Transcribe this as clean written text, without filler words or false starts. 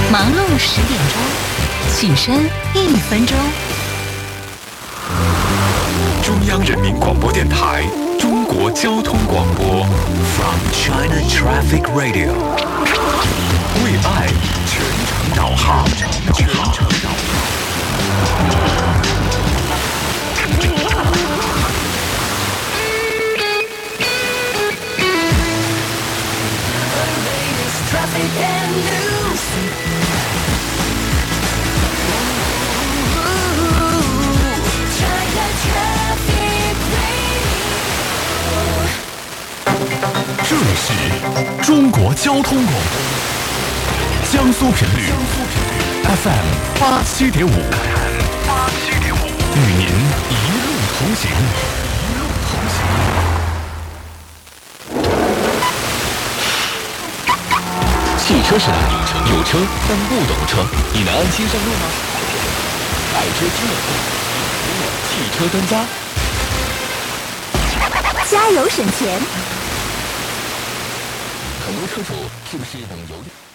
忙碌10点钟，起身1分钟。 中央人民广播电台中国交通广播 From China Traffic Radio， 为爱全程导航，全程导航。这里是中国交通广播，江苏频率 FM 87.5，与您一路同行。汽车是有车但不懂车，你能安心上路吗？爱车知冷度，汽车专家， 加油省钱。 很多车主是不是等油？